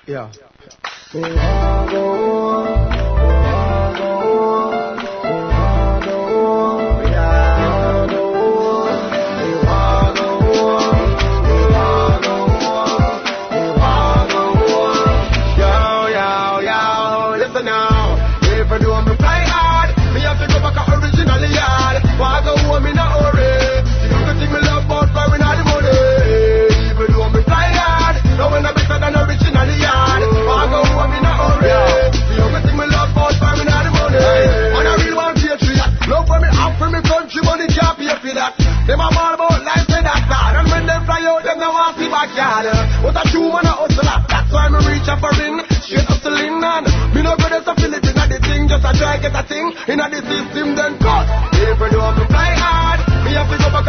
Yeah. Them a ball about life to that side. And when them fly out, them no want see backyard. But a true man a hustler. That's why me reach a foreign, straight hustling and me no go to Philippines at the thing. Just a try get a thing in the system then cut. If you do me fly hard, me have to go back